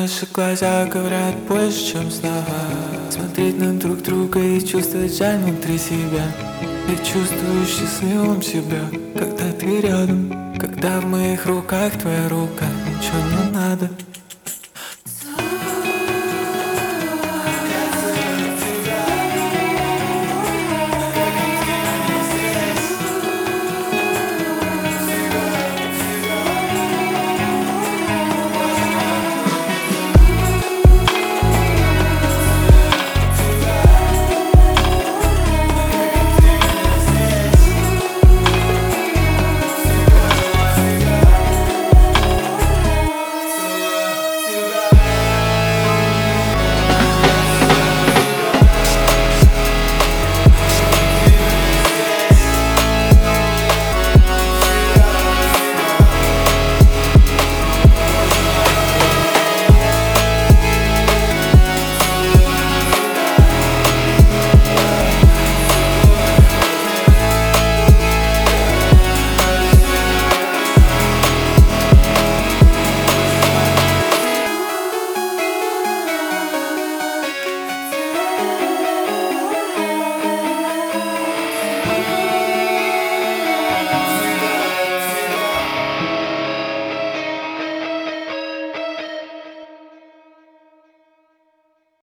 наши глаза говорят больше, чем слова. Смотреть на друг друга и чувствовать жаль внутри себя. Я чувствую счастливым себя, когда ты рядом, когда в моих руках твоя рука. Ничего не надо.